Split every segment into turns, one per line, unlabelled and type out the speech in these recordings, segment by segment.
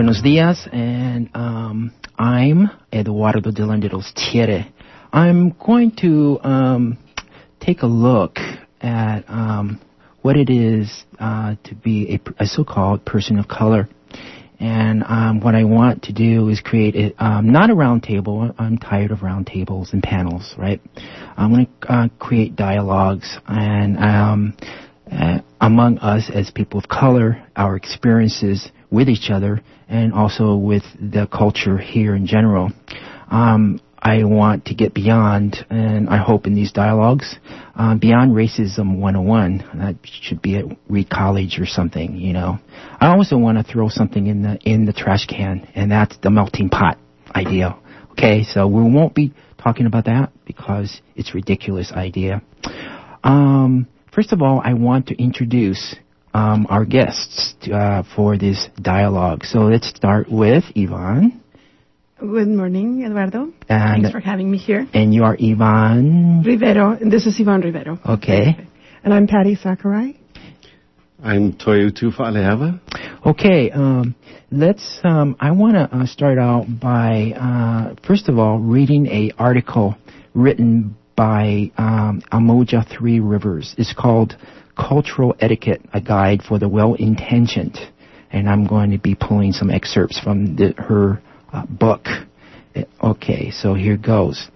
Buenos dias, and I'm Eduardo de Landeros Thierry. I'm going to take a look at what it is to be a so-called person of color. And what I want to do is create not a round table. I'm tired of round tables and panels, right? I'm going to create dialogues and among us as people of color, our experiences with each other, and also with the culture here in general. I want to get beyond, and I hope in these dialogues, beyond racism 101. That should be at Reed College or something, you know. I also want to throw something in the trash can, and that's the melting pot idea. Okay, so we won't be talking about that because it's a ridiculous idea. First of all, I want to introduce our guests for this dialogue. So let's start with Yvonne.
Good morning, Eduardo. Thanks for having me here.
And you are Yvonne?
Rivero, and this is Yvonne Rivero.
Okay.
And I'm Patty Sakurai.
I'm Toyo Tufaleava.
Okay, I want to start out by, first of all, reading an article written by Amoja Three Rivers. It's called Cultural Etiquette, a Guide for the Well-Intentioned. And I'm going to be pulling some excerpts from her book. Okay, so here goes.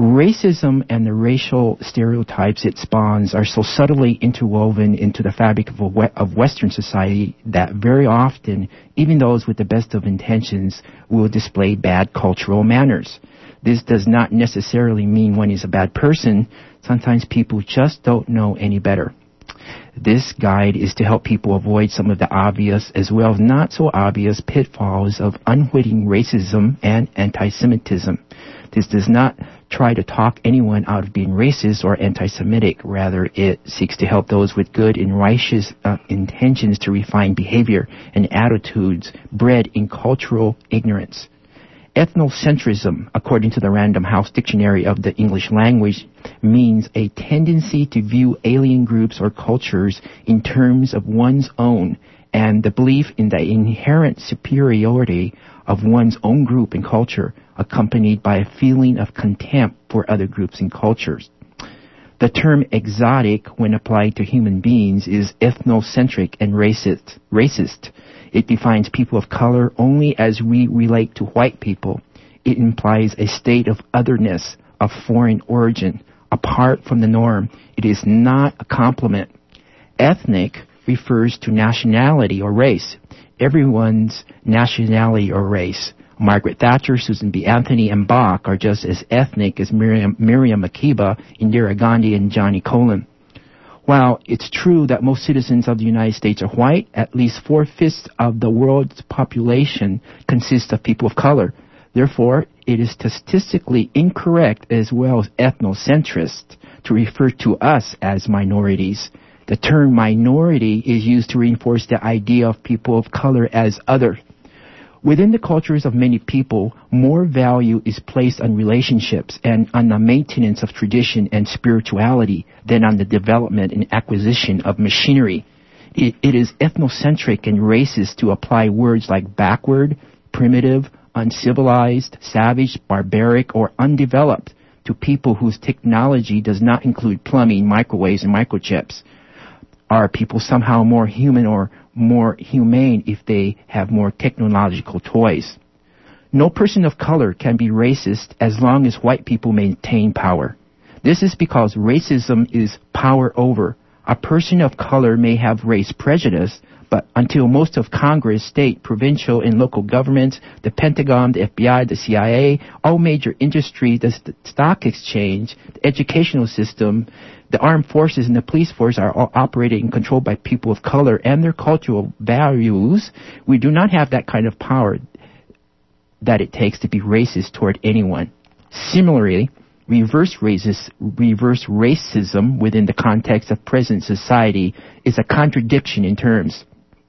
Racism and the racial stereotypes it spawns are so subtly interwoven into the fabric of Western society that very often, even those with the best of intentions will display bad cultural manners. This does not necessarily mean one is a bad person. Sometimes people just don't know any better. This guide is to help people avoid some of the obvious as well as not so obvious pitfalls of unwitting racism and anti-Semitism. This does not try to talk anyone out of being racist or anti-Semitic. Rather, it seeks to help those with good and righteous intentions to refine behavior and attitudes bred in cultural ignorance. Ethnocentrism, according to the Random House Dictionary of the English Language, means a tendency to view alien groups or cultures in terms of one's own and the belief in the inherent superiority of one's own group and culture, accompanied by a feeling of contempt for other groups and cultures. The term exotic, when applied to human beings, is ethnocentric and racist. It defines people of color only as we relate to white people. It implies a state of otherness, of foreign origin, apart from the norm. It is not a compliment. Ethnic refers to nationality or race. Everyone's nationality or race. Margaret Thatcher, Susan B. Anthony, and Bach are just as ethnic as Miriam Makeba, Indira Gandhi, and Johnny Colen. While it's true that most citizens of the United States are white, at least 4/5 of the world's population consists of people of color. Therefore, it is statistically incorrect as well as ethnocentrist to refer to us as minorities. The term minority is used to reinforce the idea of people of color as other. Within the cultures of many people, more value is placed on relationships and on the maintenance of tradition and spirituality than on the development and acquisition of machinery. It is ethnocentric and racist to apply words like backward, primitive, uncivilized, savage, barbaric, or undeveloped to people whose technology does not include plumbing, microwaves, and microchips. Are people somehow more human or more humane if they have more technological toys? No person of color can be racist as long as white people maintain power. This is because racism is power over. A person of color may have race prejudice, but until most of Congress, state, provincial, and local governments, the Pentagon, the FBI, the CIA, all major industry, the stock exchange, the educational system, the armed forces and the police force are all operated and controlled by people of color and their cultural values, we do not have that kind of power that it takes to be racist toward anyone. Similarly, reverse racism within the context of present society is a contradiction in terms.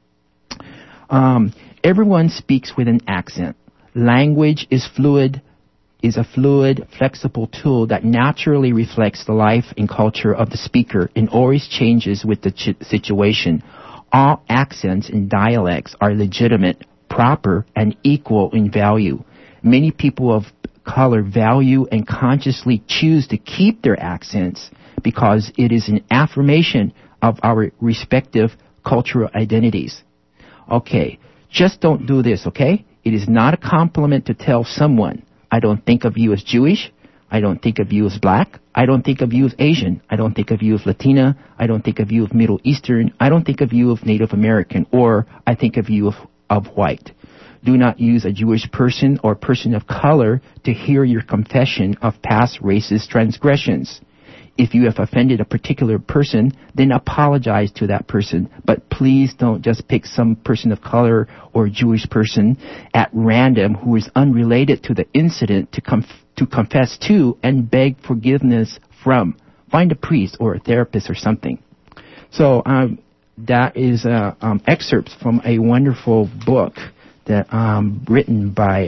Everyone speaks with an accent. Language is a fluid, flexible tool that naturally reflects the life and culture of the speaker and always changes with the situation. All accents and dialects are legitimate, proper and equal in value. Many people of color value and consciously choose to keep their accents because it is an affirmation of our respective cultural identities. Okay, just don't do this, okay? It is not a compliment to tell someone, I don't think of you as Jewish, I don't think of you as black, I don't think of you as Asian, I don't think of you as Latina, I don't think of you as Middle Eastern, I don't think of you as Native American, or I think of you of white. Do not use a Jewish person or person of color to hear your confession of past racist transgressions. If you have offended a particular person, then apologize to that person. But please don't just pick some person of color or Jewish person at random who is unrelated to the incident to confess to and beg forgiveness from. Find a priest or a therapist or something. So that is excerpts from a wonderful book that written by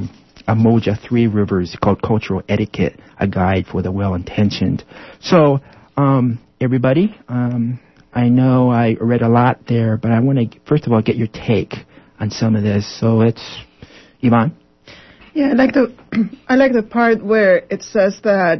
Umoja 3 Rivers called Cultural Etiquette, a guide for the well-intentioned. So, everybody, I know I read a lot there, but I want to, first of all, get your take on some of this. So it's, Yvonne?
Yeah, I like the part where it says that,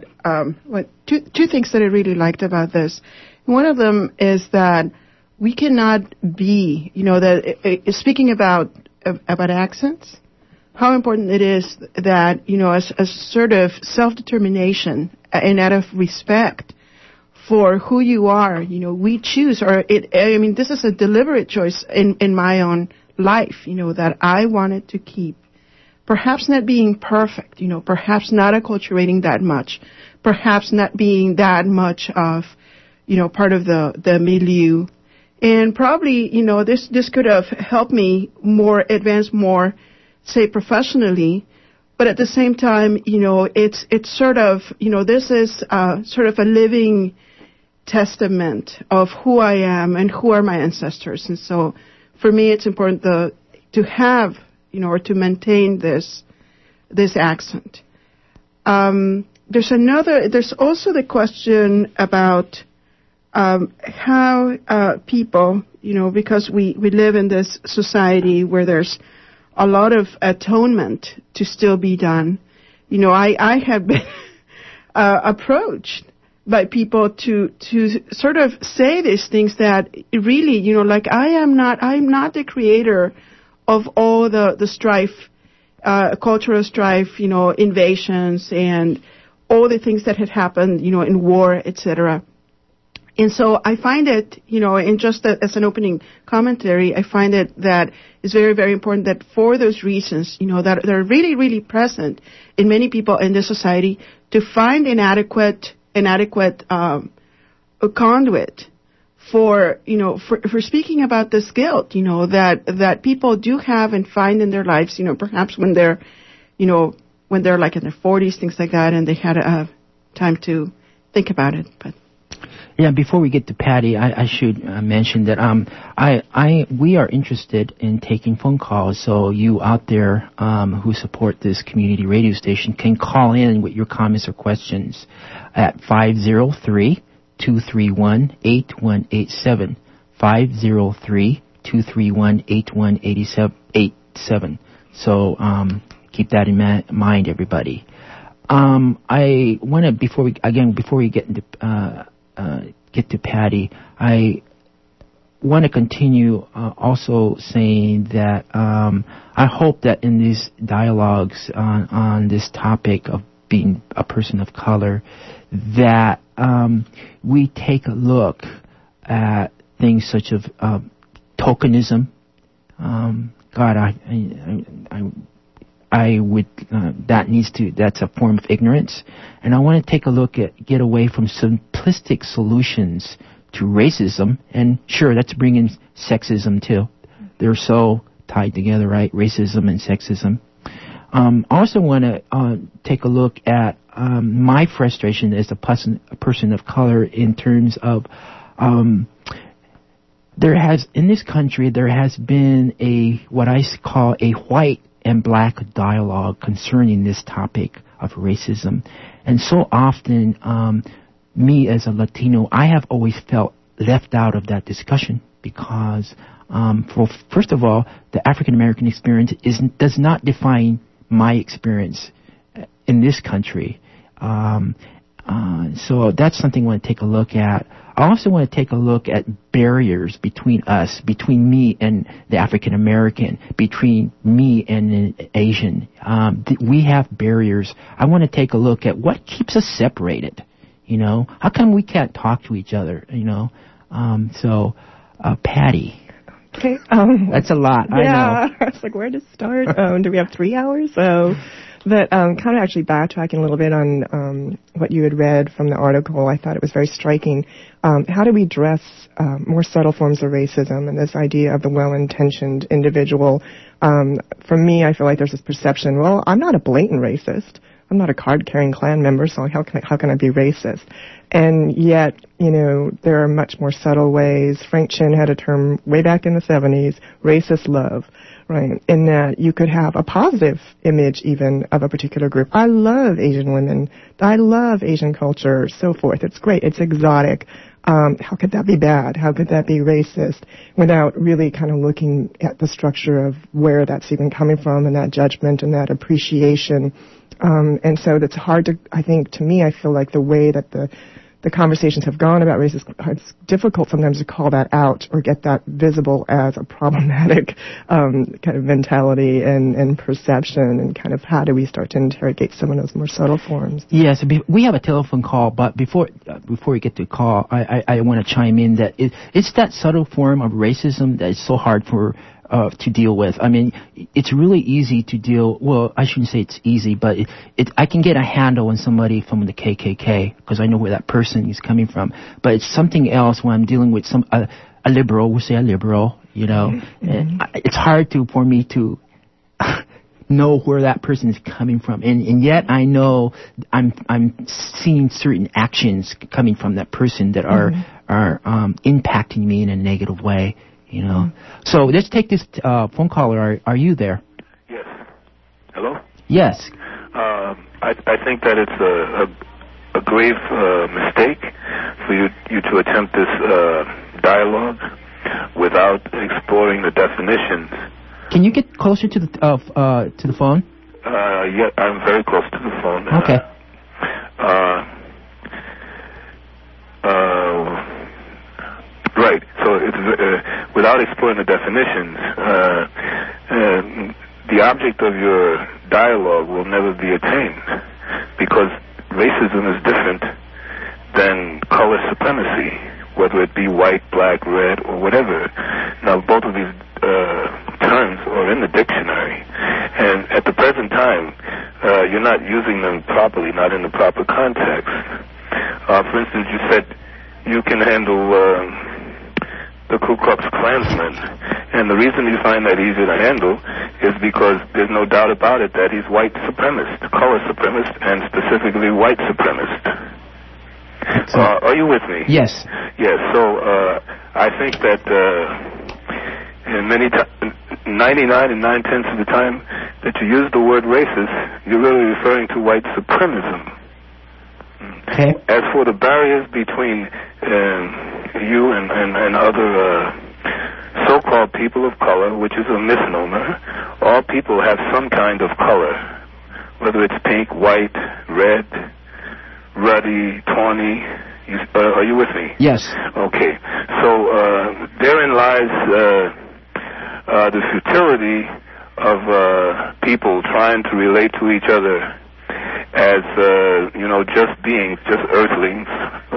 two things that I really liked about this. One of them is that we cannot be, speaking about accents, how important it is that, as a sort of self-determination and out of respect for who you are, we choose, this is a deliberate choice in my own life, that I wanted to keep. Perhaps not being perfect, perhaps not acculturating that much, perhaps not being that much of, part of the milieu. And probably, this could have helped me advance more, say, professionally. But at the same time, it's sort of, this is sort of a living testament of who I am and who are my ancestors. And so for me, it's important to have, or to maintain this accent. There's also the question about how people, because we live in this society where there's a lot of atonement to still be done. I have been approached by people to sort of say these things that really, I'm not the creator of all the strife, cultural strife, invasions and all the things that had happened, in war, etc. And so I find it, and just as an opening commentary, I find it that it's very, very important that for those reasons, that are really, really present in many people in this society, to find an adequate conduit for speaking about this guilt, that people do have and find in their lives, perhaps when they're like in their 40s, things like that, and they had time to think about it, but.
Yeah, before we get to Patty, I should mention that we are interested in taking phone calls. So you out there who support this community radio station can call in with your comments or questions at 503-231-8187. 503-231-8187. So keep that in mind, everybody. I want to before we get to Patty, I want to continue also saying that I hope that in these dialogues on this topic of being a person of color, that we take a look at things such as tokenism. That's a form of ignorance. And I want to take a look get away from simplistic solutions to racism. And sure, let's bring in sexism too. They're so tied together, right? Racism and sexism. I also want to take a look at my frustration as a person of color in terms of in this country, there has been what I call a white and black dialogue concerning this topic of racism. And so often, me as a Latino, I have always felt left out of that discussion because First of all, the African American experience does not define my experience in this country. So that's something I want to take a look at. I also want to take a look at barriers between us, between me and the African American, between me and the Asian. We have barriers. I want to take a look at what keeps us separated. How come we can't talk to each other? Patty.
Okay.
That's a lot.
Yeah,
I know.
I was like, where to start? Do we have 3 hours? But kind of actually backtracking a little bit on what you had read from the article, I thought it was very striking. How do we address more subtle forms of racism and this idea of the well-intentioned individual? For me, I feel like there's this perception, well, I'm not a blatant racist. I'm not a card-carrying Klan member, so how can I be racist? And yet, there are much more subtle ways. Frank Chin had a term way back in the 70s, racist love, right? In that you could have a positive image even of a particular group. I love Asian women. I love Asian culture, so forth. It's great. It's exotic. How could that be bad? How could that be racist? Without really kind of looking at the structure of where that's even coming from and that judgment and that appreciation. And so that's hard to, I think, to me, I feel like the way that the conversations have gone about racism, it's difficult sometimes to call that out or get that visible as a problematic kind of mentality and perception, and kind of how do we start to interrogate some of those more subtle forms.
Yes, we have a telephone call, but before we get to the call, I want to chime in that it's that subtle form of racism that is so hard to deal with. I mean, it's really easy to deal. Well, I shouldn't say it's easy, but I can get a handle on somebody from the KKK because I know where that person is coming from. But it's something else when I'm dealing with a liberal. We'll say a liberal. Mm-hmm. It's hard for me to know where that person is coming from, and yet I know I'm seeing certain actions coming from that person that are impacting me in a negative way. So let's take this phone caller. Are you there?
Yes. Hello?
Yes.
I think that it's a grave mistake for you to attempt this dialogue without exploring the definitions.
Can you get closer to the phone?
Yeah, I'm very close to the phone.
Okay.
Right. So it's without exploring the definitions, the object of your dialogue will never be attained, because racism is different than color supremacy, whether it be white, black, red, or whatever. Now, both of these terms are in the dictionary, and at the present time, you're not using them properly, not in the proper context. For instance, you said you can handle the Ku Klux Klansman, and the reason you find that easier to handle is because there's no doubt about it that he's white supremacist, color supremacist, and specifically white supremacist. Are you with me?
Yes.
Yes. So I think that in 99 and 9/10 of the time that you use the word racist, you're really referring to white supremacism.
Okay.
As for the barriers between you and other so-called people of color, which is a misnomer, all people have some kind of color, whether it's pink, white, red, ruddy, tawny. Are you with me?
Yes.
Okay. So therein lies the futility of people trying to relate to each other as just beings, just earthlings,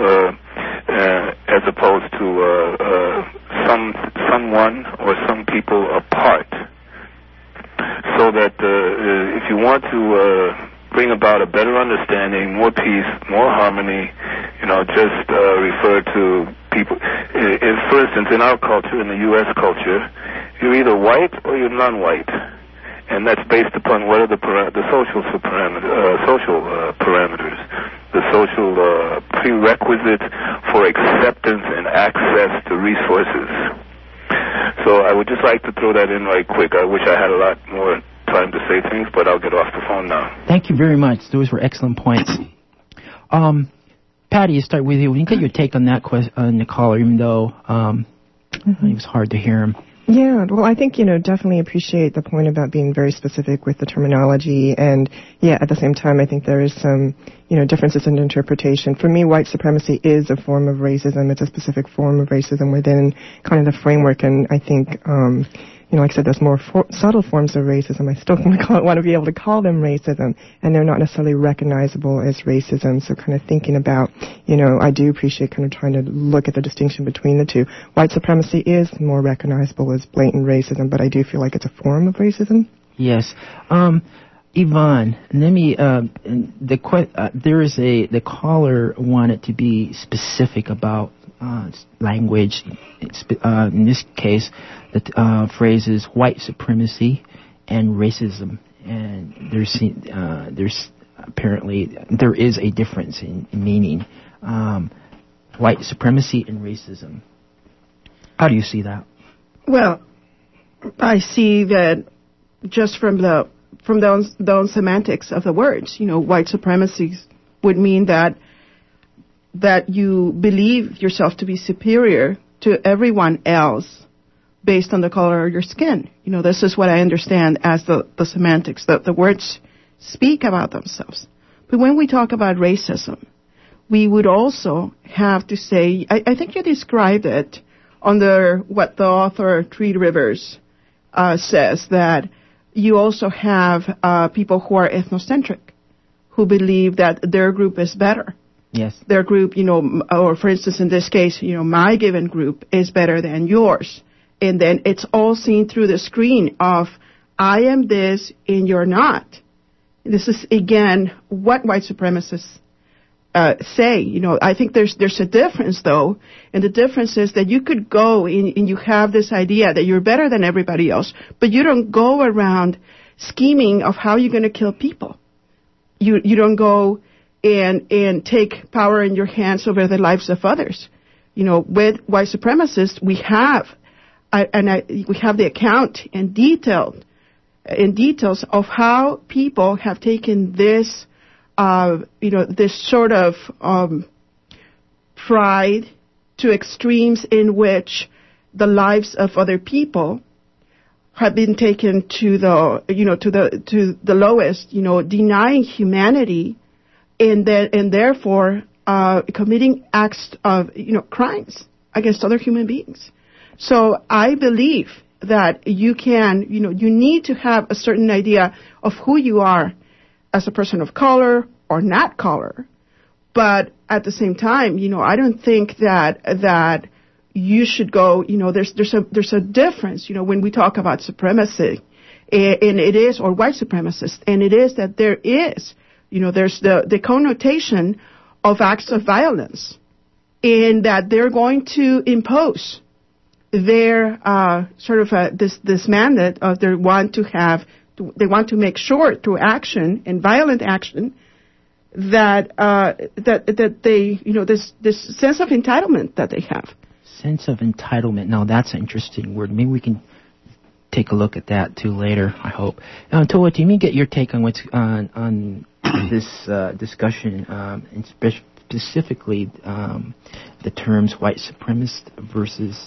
as opposed to someone or some people apart. So that if you want to bring about a better understanding, more peace, more harmony, just refer to people. For instance, in our culture, in the U.S. culture, you're either white or you're non-white. And that's based upon what are the social parameters, the social prerequisites for acceptance and access to resources. So I would just like to throw that in right quick. I wish I had a lot more time to say things, but I'll get off the phone now.
Thank you very much. Those were excellent points. Patty, I'll start with you. When you get your take on that question, on the caller, even though it was hard to hear him.
Yeah, well, I think, definitely appreciate the point about being very specific with the terminology. And, yeah, at the same time, I think there is some, differences in interpretation. For me, white supremacy is a form of racism. It's a specific form of racism within kind of the framework. And I think, like I said, there's more subtle forms of racism. I still want to be able to call them racism, and they're not necessarily recognizable as racism. So kind of thinking about, I do appreciate kind of trying to look at the distinction between the two. White supremacy is more recognizable as blatant racism, but I do feel like it's a form of racism.
Yes. Yvonne, let me, the caller wanted to be specific about language. In this case, the phrases white supremacy and racism, and there's apparently there is a difference in meaning. White supremacy and racism. How do you see that?
Well, I see that just from the semantics of the words, white supremacy would mean that you believe yourself to be superior to everyone else based on the color of your skin. This is what I understand as the semantics, that the words speak about themselves. But when we talk about racism, we would also have to say, I think you described it under what the author Three Rivers says, that you also have people who are ethnocentric, who believe that their group is better.
Yes.
Their group, or for instance, in this case, my given group is better than yours. And then it's all seen through the screen of, I am this and you're not. This is, again, what white supremacists say. I think there's a difference, though. And the difference is that you could go and you have this idea that you're better than everybody else, but you don't go around scheming of how you're going to kill people. You don't go and take power in your hands over the lives of others. With white supremacists, we have the account and details of how people have taken this, this sort of pride to extremes in which the lives of other people have been taken to the lowest, denying humanity, and therefore committing acts of crimes against other human beings. So I believe that you need to have a certain idea of who you are as a person of color or not color. But at the same time, I don't think that you should go, there's a difference, when we talk about supremacy, and it is, or white supremacist, and it is that there is, there's the connotation of acts of violence, in that they're going to impose their this mandate of they want to make sure through action and violent action that they this sense of entitlement that they have.
Sense of entitlement. Now that's an interesting word. Maybe we can take a look at that too later, I hope. Toa, let me get your take on what's on this discussion, and specifically the terms white supremacist versus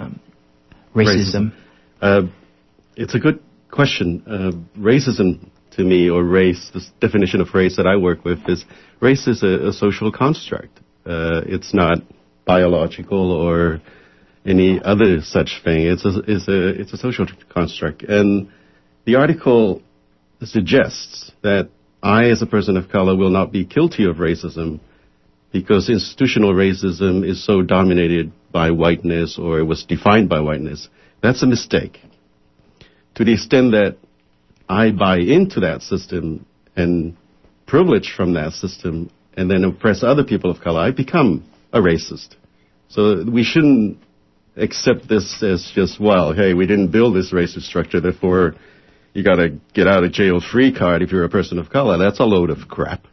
racism.
It's a good question. Racism, to me, or race, this definition of race that I work with is, race is a social construct. It's not biological or any other such thing. It's a social construct. And the article suggests that I, as a person of color, will not be guilty of racism because institutional racism is so dominated by whiteness, or it was defined by whiteness. That's a mistake. To the extent that I buy into that system and privilege from that system and then oppress other people of color, I become a racist. So we shouldn't accept this as just, well, hey, we didn't build this racist structure, therefore you got a get out of jail free card if you're a person of color. That's a load of crap.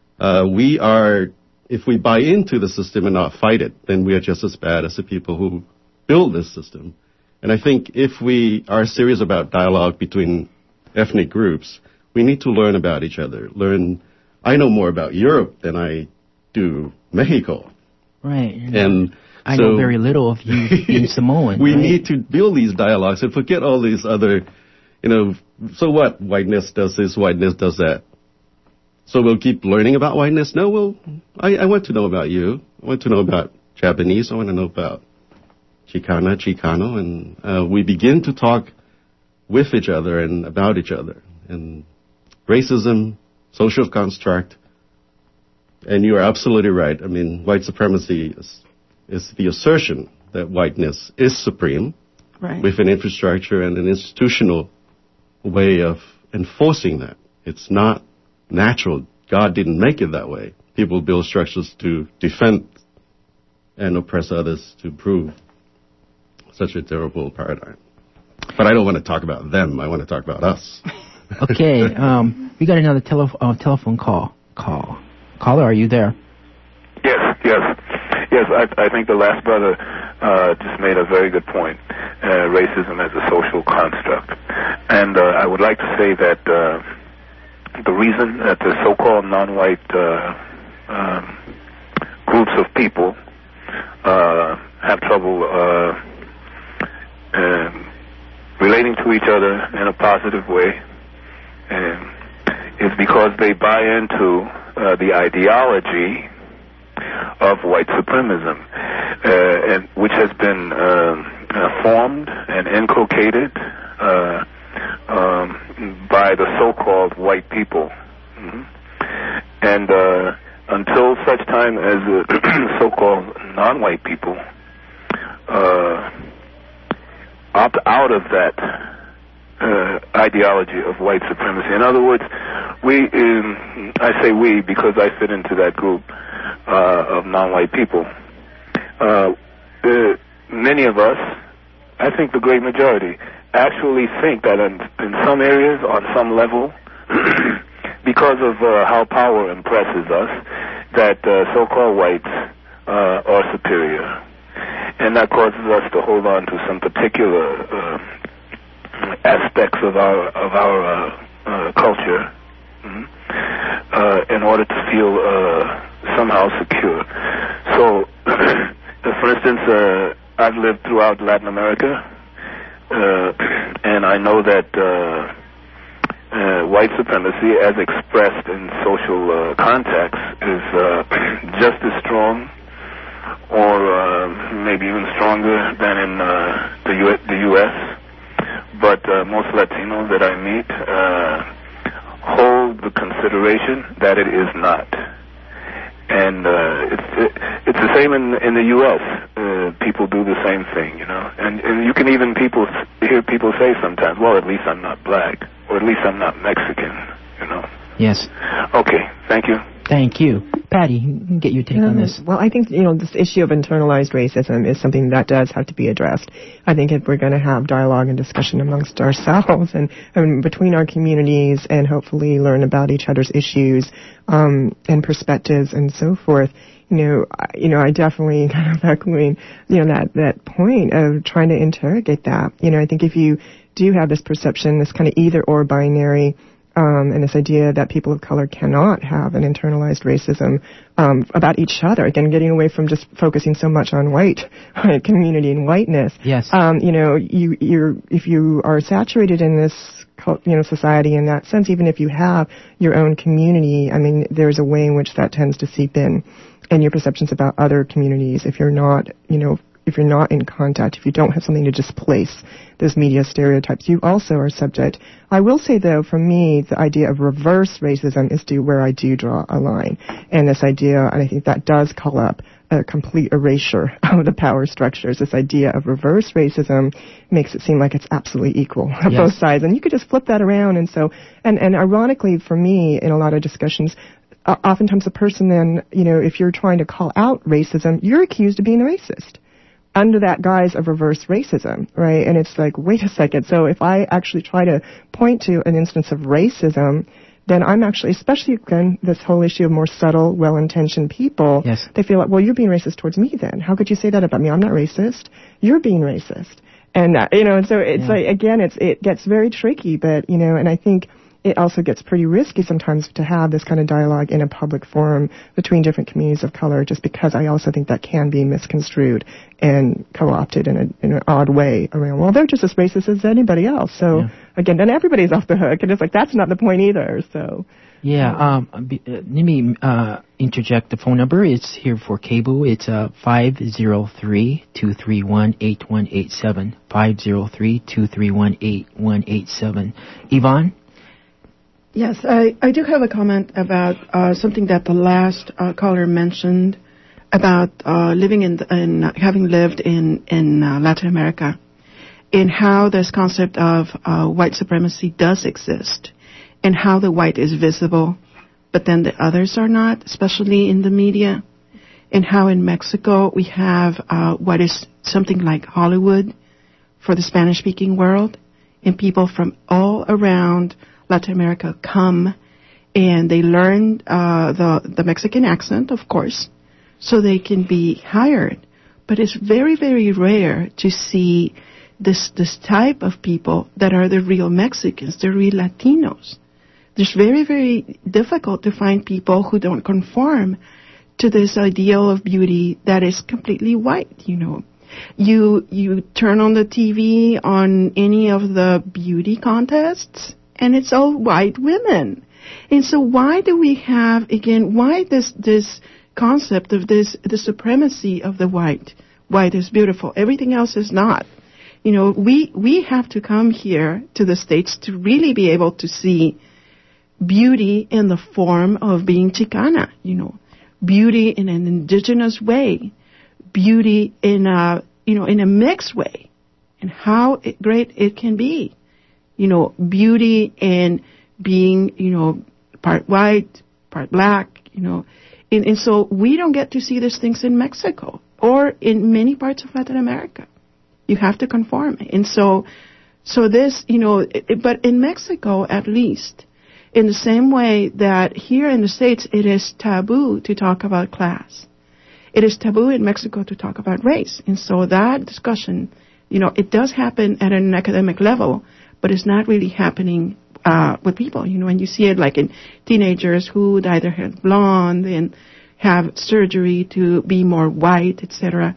If we buy into the system and not fight it, then we are just as bad as the people who build this system. And I think if we are serious about dialogue between ethnic groups, we need to learn about each other. I know more about Europe than I do Mexico.
Right.
And
I know very little of you being Samoan.
We need to build these dialogues and forget all these other, so what? Whiteness does this, whiteness does that. So we'll keep learning about whiteness? No, I want to know about you. I want to know about Japanese. I want to know about Chicana, Chicano. And we begin to talk with each other and about each other. And racism, social construct. And you are absolutely right. I mean, white supremacy is the assertion that whiteness is supreme.
Right.
With an infrastructure and an institutional way of enforcing that. It's not natural. God didn't make it that way. People build structures to defend and oppress others to prove such a terrible paradigm. But I don't want to talk about them. I want to talk about us.
Okay. We got another telephone call. Caller, are you there?
Yes. I think the last brother just made a very good point. Racism as a social construct. And I would like to say that the reason that the so-called non-white groups of people have trouble relating to each other in a positive way is because they buy into the ideology of white supremacism, and which has been formed and inculcated by the so-called white people. Mm-hmm. And until such time as so-called non-white people opt out of that ideology of white supremacy. In other words, I say we because I fit into that group of non-white people. Many of us, I think the great majority, actually think that in some areas, on some level, because of how power impresses us, that so-called whites are superior. And that causes us to hold on to some particular aspects of our culture in order to feel somehow secure. So, for instance, I've lived throughout Latin America, and I know that white supremacy, as expressed in social context, is just as strong, or maybe even stronger than in the U.S. But most Latinos that I meet hold the consideration that it is not. And it's the same in the U.S. People do the same thing, and you can even hear people say sometimes, well, at least I'm not black, or at least I'm not Mexican,
Yes.
Okay, thank you.
Thank you. Patty, you can get your take on this.
Well, I think, this issue of internalized racism is something that does have to be addressed. I think if we're going to have dialogue and discussion amongst ourselves and between our communities and hopefully learn about each other's issues and perspectives and so forth, I definitely kind of echoing, that point of trying to interrogate that. I think if you do have this perception, this kind of either or binary, and this idea that people of color cannot have an internalized racism about each other. Again, getting away from just focusing so much on white community and whiteness.
Yes.
If you are saturated in this, society in that sense, even if you have your own community, there's a way in which that tends to seep in your perceptions about other communities. If you're not, if you're not in contact, if you don't have something to displace those media stereotypes, you also are subject. I will say, though, for me, the idea of reverse racism is where I do draw a line. And this idea, and I think that does call up a complete erasure of the power structures. This idea of reverse racism makes it seem like it's absolutely equal on both sides. And you could just flip that around. And so, and ironically, for me, in a lot of discussions, oftentimes a person then, if you're trying to call out racism, you're accused of being a racist under that guise of reverse racism, right? And it's like, wait a second. So if I actually try to point to an instance of racism, then I'm actually, especially again, this whole issue of more subtle, well-intentioned people, they feel like, well, you're being racist towards me then. How could you say that about me? I'm not racist. You're being racist. And, and so it's like, again, it gets very tricky, but, and I think it also gets pretty risky sometimes to have this kind of dialogue in a public forum between different communities of color, just because I also think that can be misconstrued and co-opted in an odd way around, well, they're just as racist as anybody else. So, again, then everybody's off the hook. And it's like, that's not the point either. So.
Yeah, let me interject the phone number. It's here for cable. It's 503-231-8187. 503-231-8187. Yvonne?
Yes, I do have a comment about something that the last caller mentioned about living in having lived in Latin America, and how this concept of white supremacy does exist, and how the white is visible, but then the others are not, especially in the media, and how in Mexico we have what is something like Hollywood for the Spanish-speaking world, and people from all around Latin America come, and they learn the Mexican accent, of course, so they can be hired. But it's very, very rare to see this type of people that are the real Mexicans, the real Latinos. It's very, very difficult to find people who don't conform to this ideal of beauty that is completely white, you know. You turn on the TV on any of the beauty contests, and it's all white women. And so why do we have, again, why this concept of the supremacy of the white? White is beautiful. Everything else is not. You know, we have to come here to the States to really be able to see beauty in the form of being Chicana, you know, beauty in an indigenous way, beauty in a mixed way, and how great it can be, you know, beauty in being, you know, part white, part black, you know, and so we don't get to see these things in Mexico or in many parts of Latin America. You have to conform, and so this, you know, but in Mexico at least, in the same way that here in the States it is taboo to talk about class, it is taboo in Mexico to talk about race. And so that discussion, you know, it does happen at an academic level, but it's not really happening with people, you know, and you see it like in teenagers who either have blonde and have surgery to be more white, etc.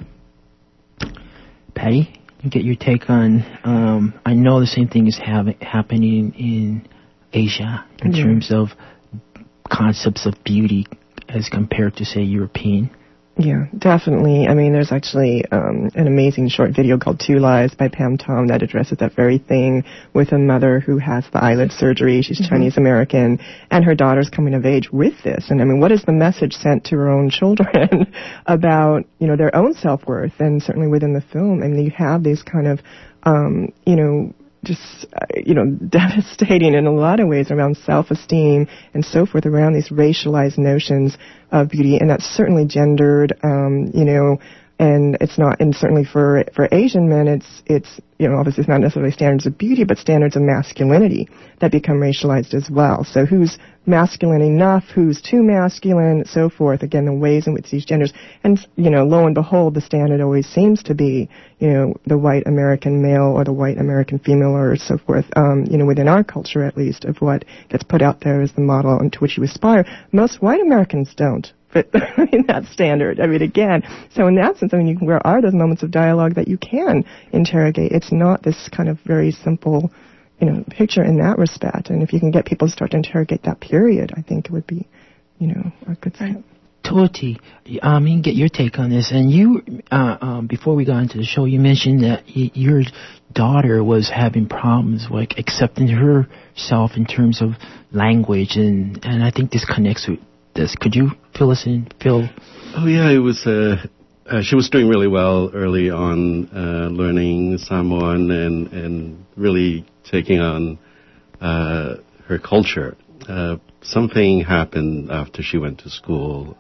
Patty, you get your take on, I know the same thing is happening in Asia in terms of concepts of beauty as compared to, say, European.
Yeah, definitely. I mean, there's actually an amazing short video called Two Lies by Pam Tom that addresses that very thing with a mother who has the eyelid surgery. She's Chinese American, and her daughter's coming of age with this. And I mean, what is the message sent to her own children about, you know, their own self-worth? And certainly within the film, I mean, you have these kind of, you know, just, you know, devastating in a lot of ways around self-esteem and so forth, around these racialized notions of beauty, and that's certainly gendered, you know, and it's not, and certainly for Asian men, it's, you know, obviously it's not necessarily standards of beauty, but standards of masculinity that become racialized as well. So who's masculine enough, who's too masculine, so forth. Again, the ways in which these genders, and, you know, lo and behold, the standard always seems to be, you know, the white American male or the white American female or so forth, you know, within our culture at least, of what gets put out there as the model into which you aspire. Most white Americans don't fit in that standard. I mean, again, so in that sense, I mean, where are those moments of dialogue that you can interrogate? It's not this kind of very simple, you know, picture in that respect. And if you can get people to start to interrogate that period, I think it would be, you know, a good step.
Toti, I mean, get your take on this. And you, before we got into the show, you mentioned that your daughter was having problems like accepting herself in terms of language, and I think this connects with this. Could you fill us in, Phil?
Oh yeah, it was. She was doing really well early on, learning Samoan and really taking on her culture. Something happened after she went to school.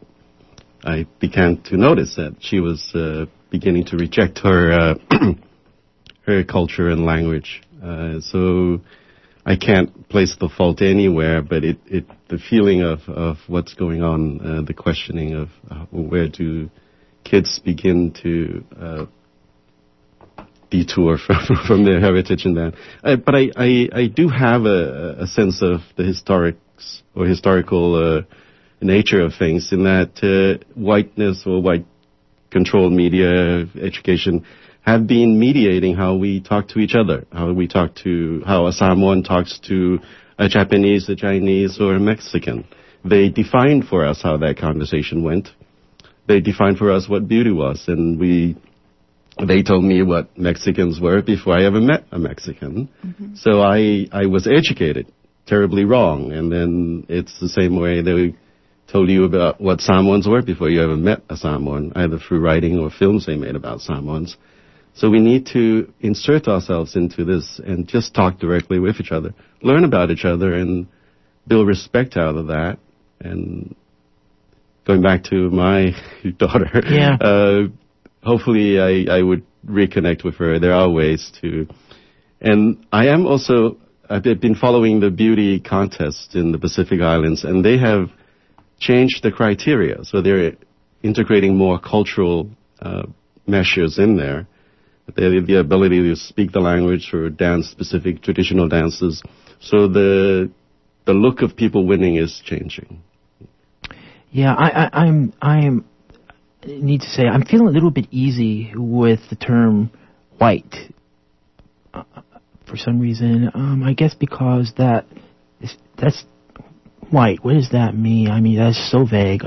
I began to notice that she was beginning to reject her her culture and language. So I can't place the fault anywhere, but the feeling of what's going on, the questioning of where do kids begin to detour from their heritage and that. But I do have a sense of the historical nature of things, in that whiteness or white-controlled media, education, have been mediating how we talk to each other, how a Samoan talks to a Japanese, a Chinese, or a Mexican. They defined for us how that conversation went. They defined for us what beauty was, and they told me what Mexicans were before I ever met a Mexican. Mm-hmm. So I was educated terribly wrong, and then it's the same way they told you about what Samoans were before you ever met a Samoan, either through writing or films they made about Samoans. So we need to insert ourselves into this and just talk directly with each other, learn about each other, and build respect out of that. And going back to my daughter, hopefully I would reconnect with her. There are ways to. And I've been following the beauty contest in the Pacific Islands, and they have changed the criteria. So they're integrating more cultural measures in there. The ability to speak the language or dance specific traditional dances. So the look of people winning is changing.
Yeah, I need to say I'm feeling a little bit easy with the term white for some reason. I guess because that's white. What does that mean? I mean, that's so vague.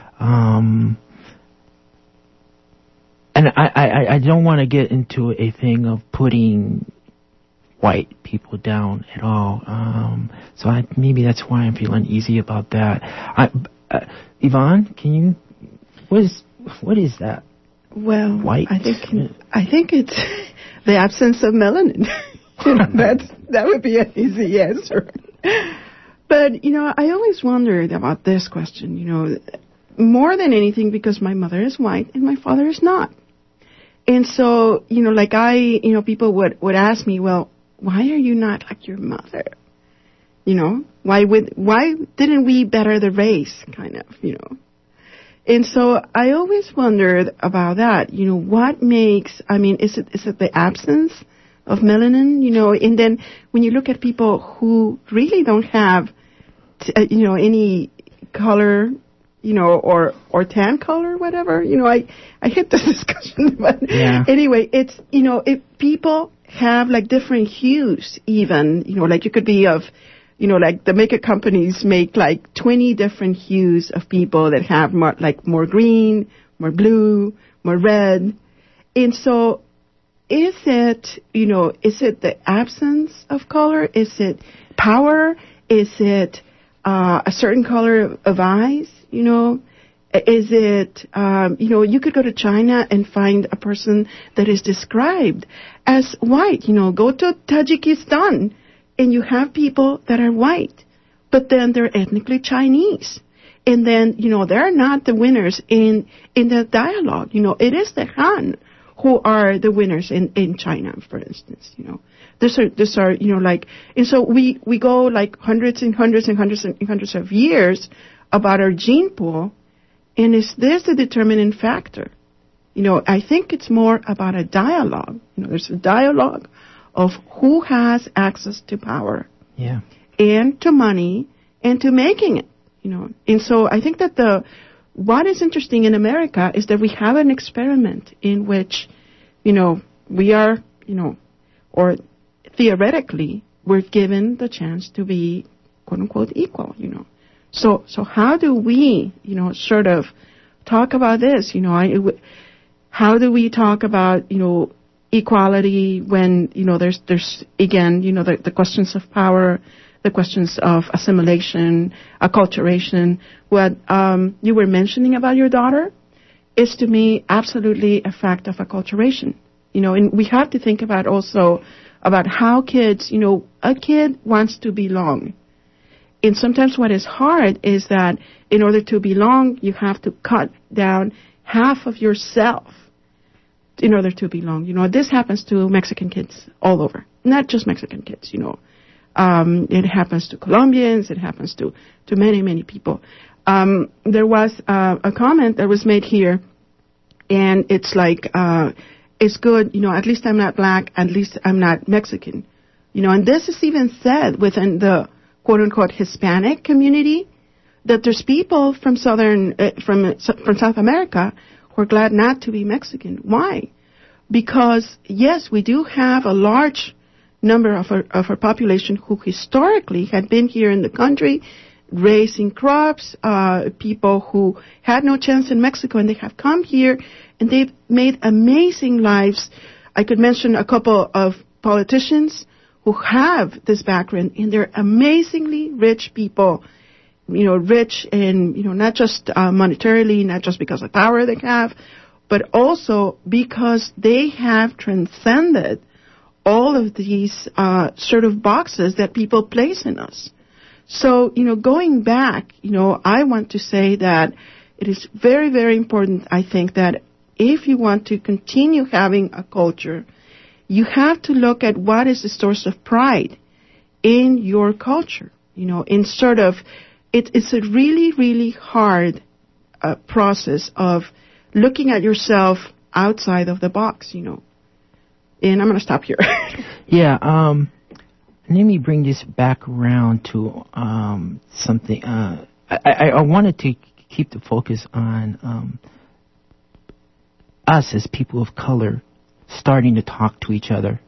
And I don't want to get into a thing of putting white people down at all. So maybe that's why I'm feeling uneasy about that. Yvonne, can you? What is that?
Well,
white.
I think it's the absence of melanin. That would be an easy answer. But I always wondered about this question. More than anything, because my mother is white and my father is not. And so, people would ask me, well, why are you not like your mother? Why didn't we better the race, kind of, And so I always wondered about that. What makes, is it the absence of melanin, and then when you look at people who really don't have, any color, or tan color, whatever, I hate this discussion, but anyway, it's, if people have like different hues even, like you could be of, like the makeup companies make like 20 different hues of people that have more green, more blue, more red. And so is it the absence of color? Is it power? Is it a certain color of eyes? Is it, you could go to China and find a person that is described as white. Go to Tajikistan and you have people that are white, but then they're ethnically Chinese. And then, they're not the winners in the dialogue. It is the Han who are the winners in China, for instance, These are, and so we go like hundreds and hundreds and hundreds and hundreds of years about our gene pool, and is this the determining factor? I think it's more about a dialogue. There's a dialogue of who has access to power, and to money, and to making it, And so I think that what is interesting in America is that we have an experiment in which, we are, or theoretically, we're given the chance to be, quote unquote, equal, So how do we, sort of talk about this? How do we talk about, equality when, there's again, the questions of power, the questions of assimilation, acculturation. What you were mentioning about your daughter is to me absolutely a fact of acculturation. And we have to think about also about how kids, a kid wants to belong. And sometimes what is hard is that in order to belong, you have to cut down half of yourself in order to belong. This happens to Mexican kids all over, not just Mexican kids, It happens to Colombians. It happens to many, many people. There was a comment that was made here, and it's like, it's good, at least I'm not black, at least I'm not Mexican. And this is even said within the quote-unquote Hispanic community, that there's people from from South America who are glad not to be Mexican. Why? Because, yes, we do have a large number of our population who historically had been here in the country, raising crops, people who had no chance in Mexico, and they have come here, and they've made amazing lives. I could mention a couple of politicians who have this background, and they're amazingly rich people, rich in, not just monetarily, not just because of power they have, but also because they have transcended all of these sort of boxes that people place in us. So, going back, I want to say that it is very, very important, I think, that if you want to continue having a culture, you have to look at what is the source of pride in your culture. In sort of, it's a really, really hard process of looking at yourself outside of the box, And I'm going to stop here.
Yeah, let me bring this back around to something. I wanted to keep the focus on us as people of color starting to talk to each other.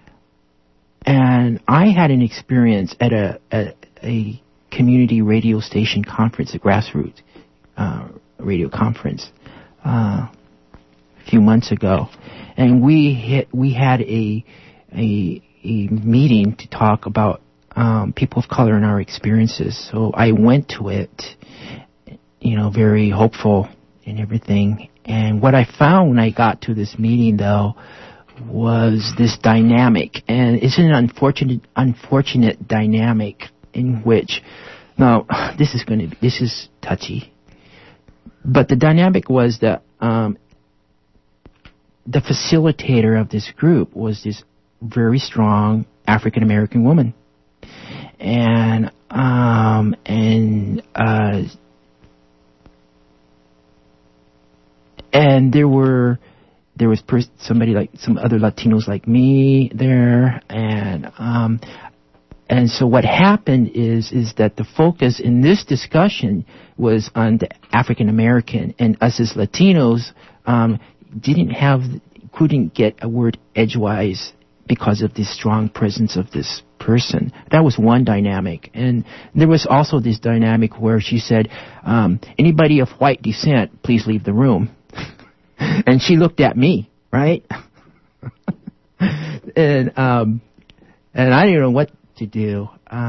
And I had an experience at a community radio station conference, a grassroots radio conference, a few months ago, and we had a meeting to talk about people of color and our experiences. So I went to it, very hopeful and everything. And what I found when I got to this meeting, though, was this dynamic, and it's an unfortunate dynamic in which, now this is touchy, but the dynamic was that the facilitator of this group was this very strong African American woman, and there was somebody like some other Latinos like me there, and so what happened is that the focus in this discussion was on the African American, and us as Latinos couldn't get a word edgewise because of the strong presence of this person. That was one dynamic. And there was also this dynamic where she said, anybody of white descent, please leave the room. And she looked at me, right? and I didn't know what to do.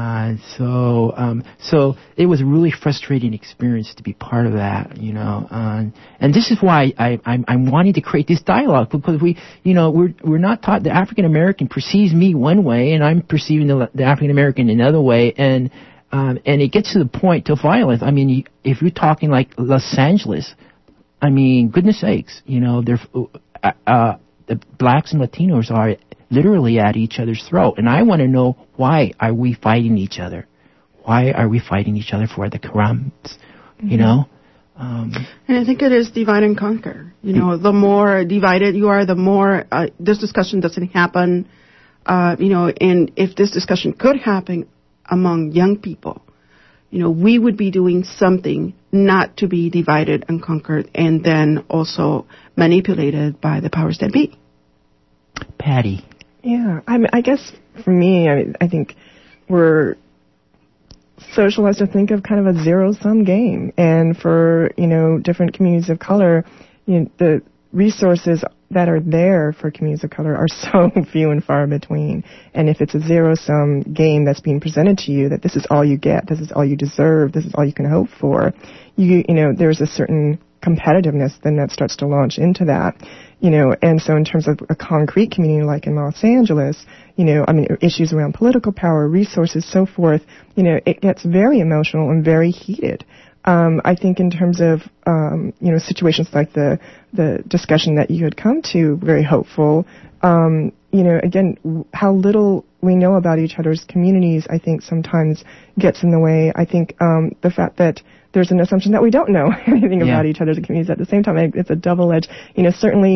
So it was a really frustrating experience to be part of that, and this is why I'm wanting to create this dialogue, because we're not taught. The African American perceives me one way, and I'm perceiving the African American another way, and it gets to the point of violence. I mean, if you're talking like Los Angeles, I mean, goodness sakes, the blacks and Latinos are literally at each other's throat. And I want to know, why are we fighting each other? Why are we fighting each other for the crumbs? And
I think it is divide and conquer. The more divided you are, the more this discussion doesn't happen. And if this discussion could happen among young people, we would be doing something not to be divided and conquered and then also manipulated by the powers that be.
Patty.
Yeah, I guess for me, I think we're socialized to think of kind of a zero-sum game. And for, different communities of color, the resources that are there for communities of color are so few and far between. And if it's a zero-sum game that's being presented to you, that this is all you get, this is all you deserve, this is all you can hope for, there's a certain competitiveness then that starts to launch into that. And so in terms of a concrete community like in Los Angeles, issues around political power, resources, so forth, it gets very emotional and very heated. I think in terms of, situations like the discussion that you had come to, very hopeful, again, how little we know about each other's communities, I think sometimes gets in the way. I think the fact that there's an assumption that we don't know anything about each other's communities at the same time, it's a double-edged, certainly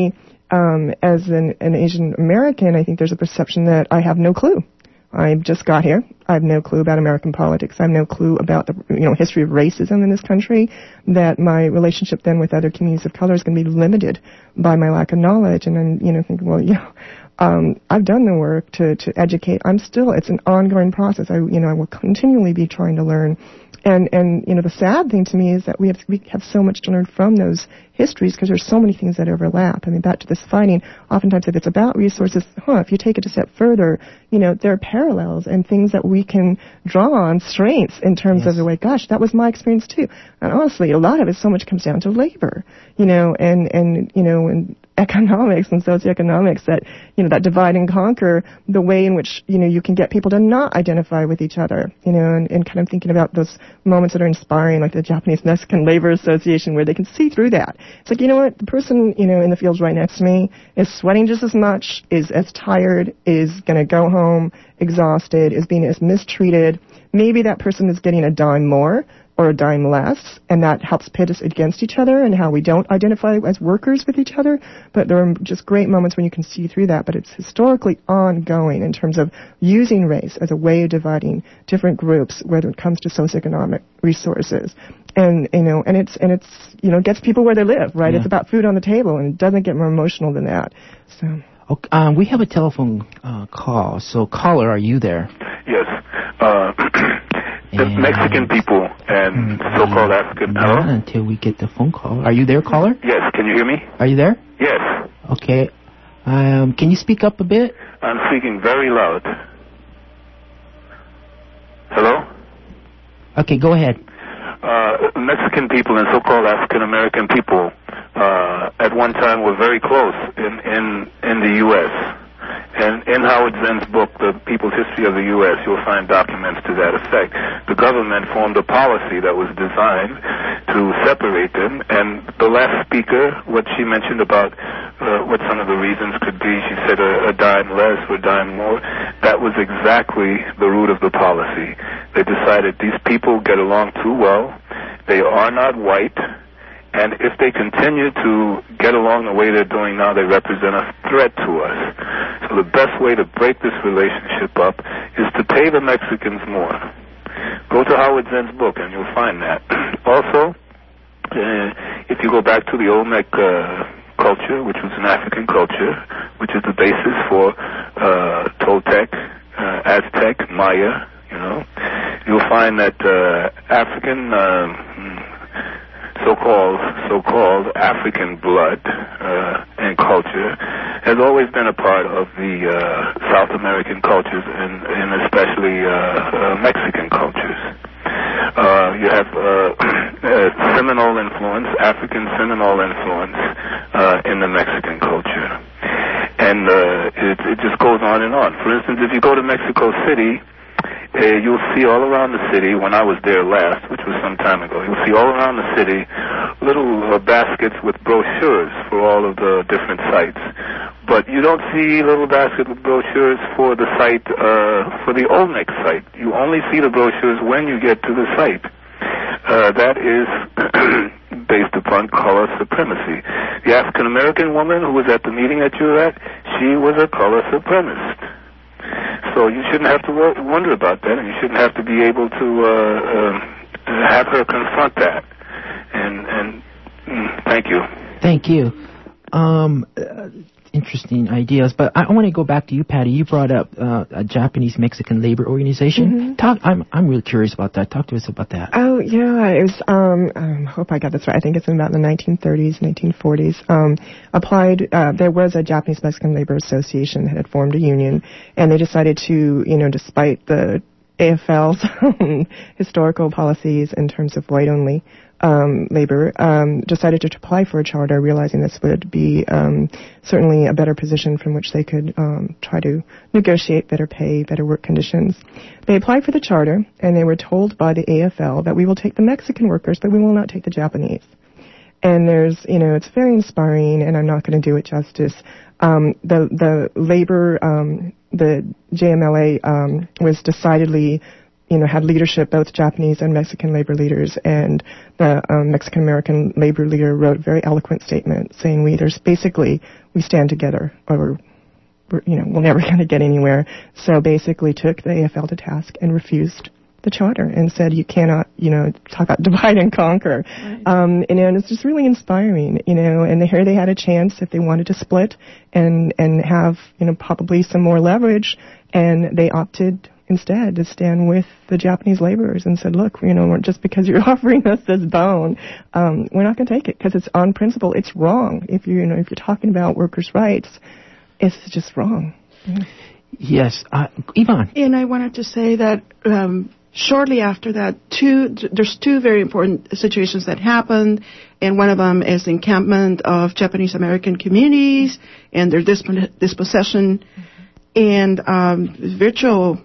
as an Asian American, I think there's a perception that I have no clue. I just got here. I have no clue about American politics. I have no clue about the history of racism in this country. That my relationship then with other communities of color is going to be limited by my lack of knowledge. And then think, well, I've done the work to educate. It's an ongoing process. I will continually be trying to learn. And the sad thing to me is that we have so much to learn from those histories because there's so many things that overlap. I mean, back to this fighting, oftentimes if it's about resources, if you take it a step further, there are parallels and things that we can draw on, strengths in terms of the way, gosh, that was my experience too. And honestly, a lot of it so much comes down to labor, and economics and socioeconomics, that that divide and conquer, the way in which you can get people to not identify with each other, and kind of thinking about those moments that are inspiring, like the Japanese Mexican Labor Association, where they can see through that. It's like, what, the person in the fields right next to me is sweating just as much, is as tired, is going to go home exhausted, is being as mistreated. Maybe that person is getting a dime more or a dime less, and that helps pit us against each other and how we don't identify as workers with each other. But there are just great moments when you can see through that. But it's historically ongoing in terms of using race as a way of dividing different groups, whether it comes to socioeconomic resources. And it's gets people where they live, right? Yeah. It's about food on the table, and it doesn't get more emotional than that. So.
Okay, we have a telephone call. So, caller, are you there?
Yes. The Mexican people and so-called African.
Hello? Until we get the phone call. Are you there, caller?
Yes. Can you hear me?
Are you there?
Yes.
Okay. Can you speak up a bit?
I'm speaking very loud. Hello?
Okay, go ahead.
Mexican people and so-called African American people at one time were very close in the U.S. And in Howard Zinn's book, The People's History of the U.S., you'll find documents to that effect. The government formed a policy that was designed to separate them. And the last speaker, what she mentioned about what some of the reasons could be, she said a dime less or a dime more. That was exactly the root of the policy. They decided these people get along too well. They are not white. And if they continue to get along the way they're doing now, they represent a threat to us. So the best way to break this relationship up is to pay the Mexicans more. Go to Howard Zinn's book and you'll find that. Also, if you go back to the Olmec culture, which was an African culture, which is the basis for Toltec, Aztec, Maya, you'll find that African so-called African blood and culture has always been a part of the South American cultures and especially Mexican cultures. You have Seminole influence, African Seminole influence in the Mexican culture. And it just goes on and on. For instance, if you go to Mexico City, you'll see all around the city, when I was there last, which was some time ago, you'll see all around the city little baskets with brochures for all of the different sites. But you don't see little baskets with brochures for the site, for the Olmec site. You only see the brochures when you get to the site. That is based upon color supremacy. The African-American woman who was at the meeting that you were at, she was a color supremacist. So you shouldn't have to wonder about that, and you shouldn't have to be able to have her confront that. And thank you.
Thank you. Interesting ideas, but I want to go back to you, Patty. You brought up a Japanese Mexican labor organization. Mm-hmm. I'm really curious about that. Talk to us about that.
Oh yeah, it was. I hope I got this right. I think it's in about the 1930s, 1940s. There was a Japanese Mexican Labor Association that had formed a union, and they decided to, despite the AFL's historical policies in terms of white-only labor, decided to apply for a charter, realizing this would be certainly a better position from which they could try to negotiate better pay, better work conditions. They applied for the charter, and they were told by the AFL that we will take the Mexican workers, but we will not take the Japanese. And there's, it's very inspiring, and I'm not going to do it justice. The labor, the JMLA was decidedly had leadership, both Japanese and Mexican labor leaders, and the Mexican-American labor leader wrote a very eloquent statement saying we stand together, or we're never going to get anywhere. So basically took the AFL to task and refused the charter and said you cannot, talk about divide and conquer. Right. And it's just really inspiring, and here they had a chance if they wanted to split and have, probably some more leverage, and they opted instead to stand with the Japanese laborers and said, look, just because you're offering us this bone, we're not going to take it because it's on principle. It's wrong. If you're talking about workers' rights, it's just wrong.
Yes. Yvonne.
And I wanted to say that shortly after that, there's two very important situations that happened, and one of them is the encampment of Japanese American communities and their dispossession and virtual,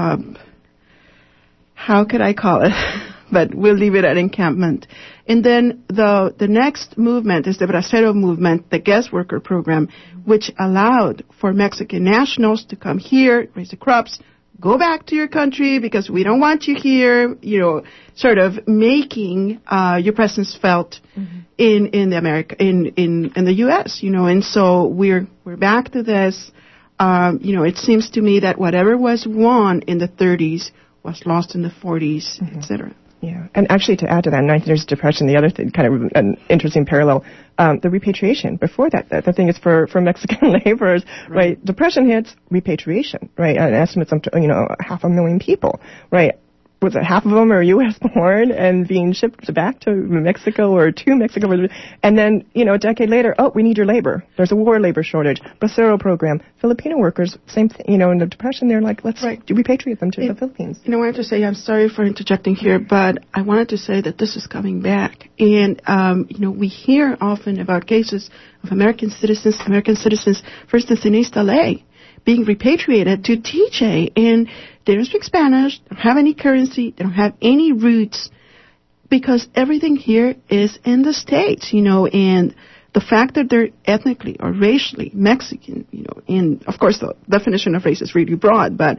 how could I call it? But we'll leave it at encampment. And then the next movement is the Bracero movement, the guest worker program, which allowed for Mexican nationals to come here, raise the crops, go back to your country because we don't want you here, sort of making your presence felt in the U.S., and so we're back to this. It seems to me that whatever was won in the 30s was lost in the 40s, etc.
Yeah, and actually to add to that, 19 years depression, the other thing, kind of an interesting parallel, the repatriation. Before that, the thing is for Mexican laborers, right? Depression hits, repatriation, right? And estimates up to 500,000 people, right? Was it half of them are U.S. born and being shipped back to Mexico or to Mexico? And then, a decade later, we need your labor. There's a war labor shortage. Bracero program. Filipino workers, same thing. In the Depression, they're like, let's repatriate them to the Philippines.
I wanted to say, I'm sorry for interjecting here, but I wanted to say that this is coming back. And, we hear often about cases of American citizens, for instance, in East LA, being repatriated to TJ, and they don't speak Spanish, don't have any currency, they don't have any roots, because everything here is in the States, and the fact that they're ethnically or racially Mexican, and of course the definition of race is really broad, but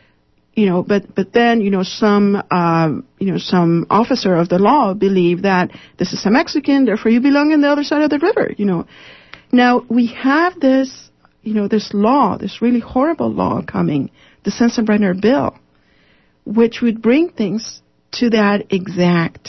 then, some officer of the law believe that this is a Mexican, therefore you belong on the other side of the river, Now, we have this, this law, this really horrible law coming, the Sensenbrenner bill, which would bring things to that exact,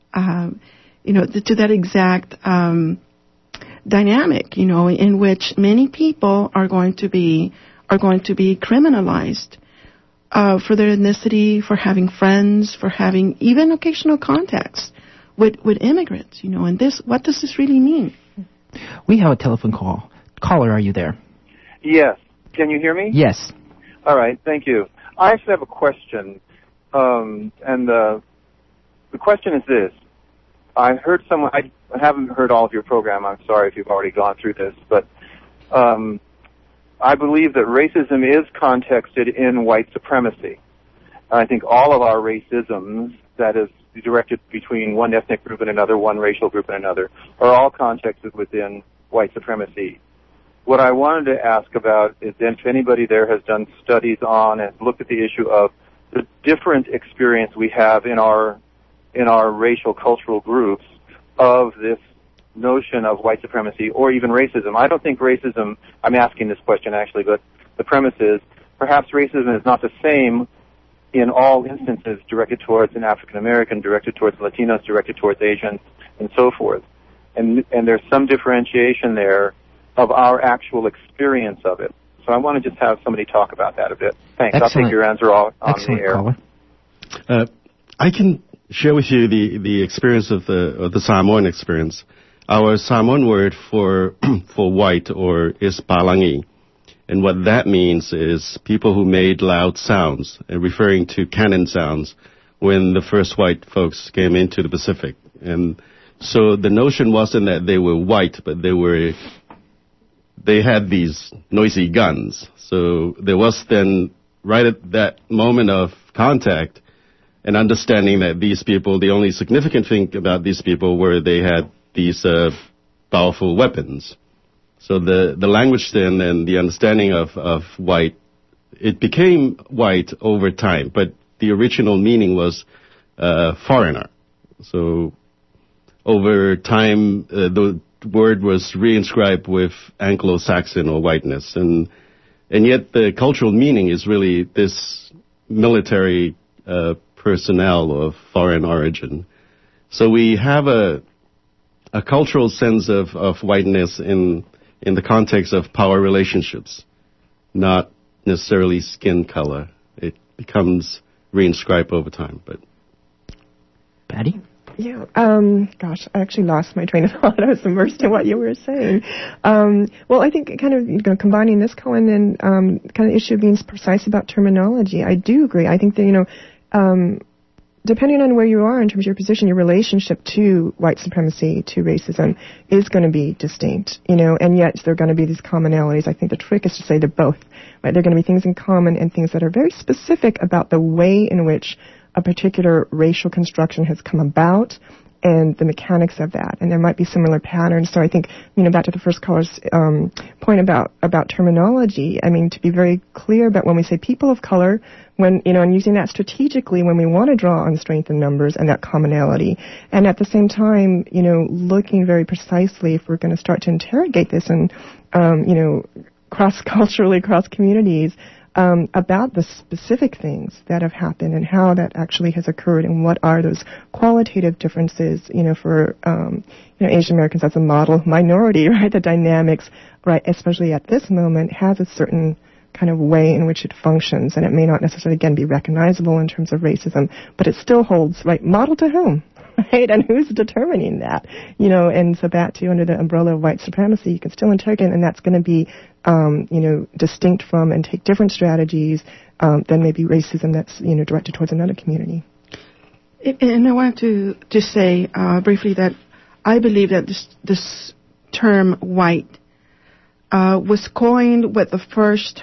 dynamic, in which many people are going to be criminalized, for their ethnicity, for having friends, for having even occasional contacts with immigrants, and what does this really mean?
We have a telephone call. Caller, are you there?
Yes. Can you hear me?
Yes.
All right. Thank you. I actually have a question, and the question is this. I haven't heard all of your program. I'm sorry if you've already gone through this, but I believe that racism is contexted in white supremacy. I think all of our racisms, that is directed between one ethnic group and another, one racial group and another, are all contexted within white supremacy. What I wanted to ask about is if anybody there has done studies on and looked at the issue of the different experience we have in our racial cultural groups of this notion of white supremacy or even racism. I don't think racism, I'm asking this question actually, but the premise is perhaps racism is not the same in all instances directed towards an African American, directed towards Latinos, directed towards Asians, and so forth. And there's some differentiation there of our actual experience of it. So I want to just have somebody talk about that a bit. Thanks.
Excellent.
I'll take your answer on
Excellent
the air.
Caller.
I can share with you the experience of the Samoan experience. Our Samoan word for white is palangi. And what that means is people who made loud sounds, referring to cannon sounds, when the first white folks came into the Pacific. And so the notion wasn't that they were white, but they had these noisy guns. So there was then, right at that moment of contact, an understanding that these people, the only significant thing about these people were they had these powerful weapons. So the language then and the understanding of white, it became white over time, but the original meaning was foreigner. So over time, the word was reinscribed with Anglo-Saxon or whiteness, and yet the cultural meaning is really this military personnel of foreign origin. So we have a cultural sense of whiteness in the context of power relationships, not necessarily skin color. It becomes reinscribed over time. But
Patty?
Yeah. Gosh, I actually lost my train of thought. I was immersed in what you were saying. Well, I think kind of combining this, Colin, and kind of issue of being precise about terminology. I do agree. I think that depending on where you are in terms of your position, your relationship to white supremacy, to racism, is going to be distinct, and yet there are going to be these commonalities. I think the trick is to say they're both, right? There are going to be things in common and things that are very specific about the way in which a particular racial construction has come about and the mechanics of that. And there might be similar patterns. So I think, back to the first caller's point about terminology, to be very clear about when we say people of color, when, and using that strategically when we want to draw on strength in numbers and that commonality. And at the same time, looking very precisely if we're going to start to interrogate this and, cross-culturally, cross-communities, about the specific things that have happened and how that actually has occurred and what are those qualitative differences, for, Asian Americans as a model minority, right? The dynamics, right, especially at this moment, has a certain kind of way in which it functions, and it may not necessarily, again, be recognizable in terms of racism, but it still holds, right, model to whom? Right, and who's determining that? And so back to under the umbrella of white supremacy, you can still interrogate, and that's going to be, distinct from and take different strategies than maybe racism that's, directed towards another community.
And I wanted to say briefly that I believe that this term white was coined with the first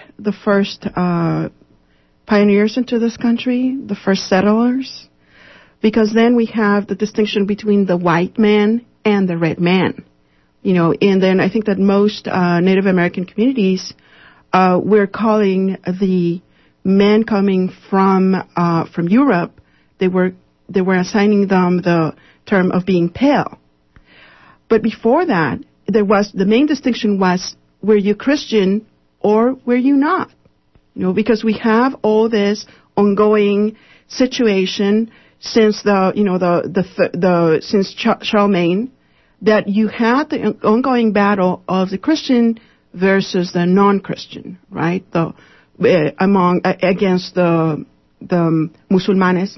pioneers into this country, the first settlers. Because then we have the distinction between the white man and the red man, and then I think that most Native American communities we're calling the men coming from Europe. They were assigning them the term of being pale. But before that, the main distinction was, were you Christian or were you not? Because we have all this ongoing situation since since Charlemagne, that you had the ongoing battle of the Christian versus the non-Christian, right? Against the Musulmanes,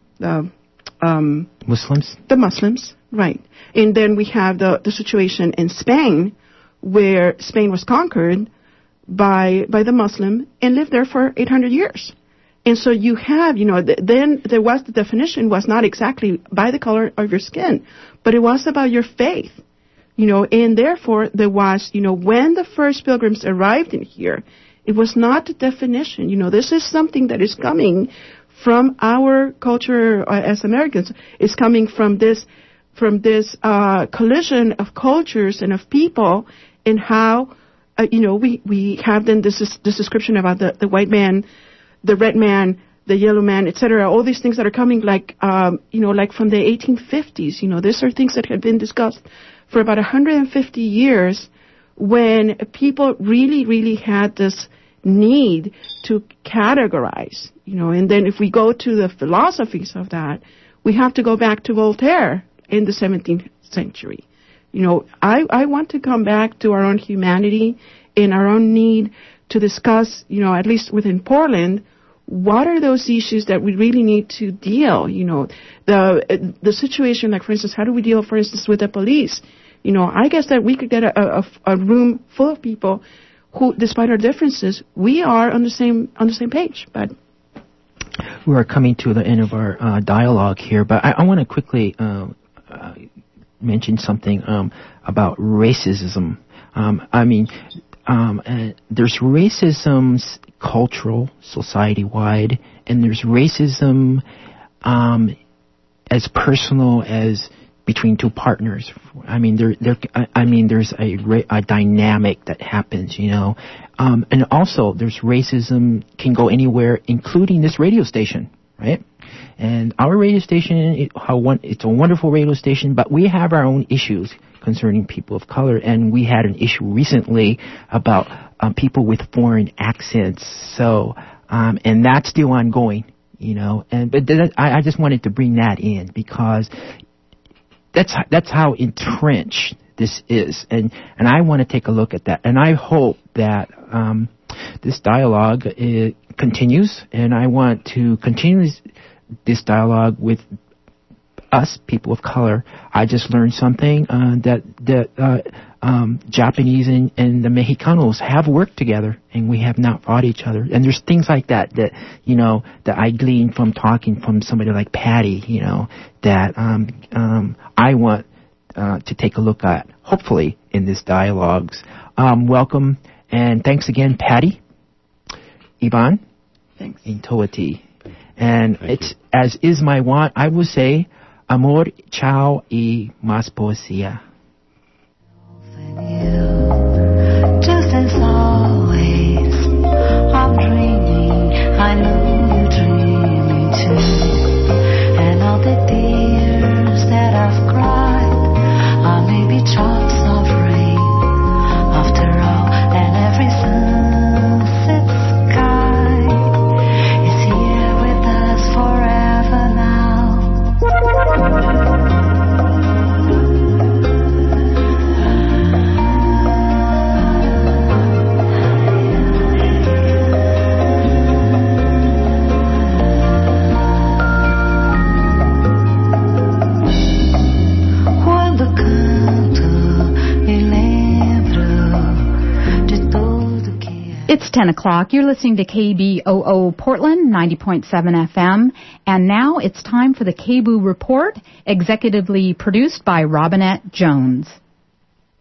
Muslims.
The Muslims, right? And then we have the situation in Spain, where Spain was conquered by the Muslim and lived there for 800 years. And so you have, then there was the definition was not exactly by the color of your skin, but it was about your faith, and therefore there was, when the first pilgrims arrived in here, it was not the definition, this is something that is coming from our culture as Americans. It's coming from this collision of cultures and of people, and how, we have then this description about the white man, the red man, the yellow man, etc. All these things that are coming, like from the 1850s. These are things that had been discussed for about 150 years, when people really, really had this need to categorize. And then if we go to the philosophies of that, we have to go back to Voltaire in the 17th century. I want to come back to our own humanity and our own need to discuss, at least within Portland, what are those issues that we really need to deal, the situation, like, for instance, how do we deal, for instance, with the police? I guess that we could get a room full of people who, despite our differences, we are on the same page. But
we are coming to the end of our dialogue here, but I want to quickly mention something about racism. There's racism cultural, society-wide, and there's racism as personal as between two partners. There's a dynamic that happens, and also there's racism can go anywhere, including this radio station. right? And our radio station, it's a wonderful radio station, but we have our own issues concerning people of color. And we had an issue recently about people with foreign accents. So, and that's still ongoing, you know. But I just wanted to bring that in because that's how entrenched this is. And I want to take a look at that. And I hope that this dialogue continues. And I want to continue this dialogue with us, people of color. I just learned something that Japanese and the Mexicanos have worked together, and we have not fought each other. And there's things like that you know, that I gleaned from talking from somebody like Patty, you know, that I want to take a look at, hopefully, in this dialogues. Welcome, and thanks again, Patty, Yvonne,
thanks,
and Toati. And it's, as is my want, I will say, amor, chao, y más poesía.
Just as always, I'm dreaming, I know you're dreaming too. And all the tears that I've cried are maybe drops of rain. After all, and every sunset sky is here with us forever now.
It's 10 o'clock. You're listening to KBOO Portland, 90.7 FM. And now it's time for the KBOO Report, executively produced by Robinette Jones.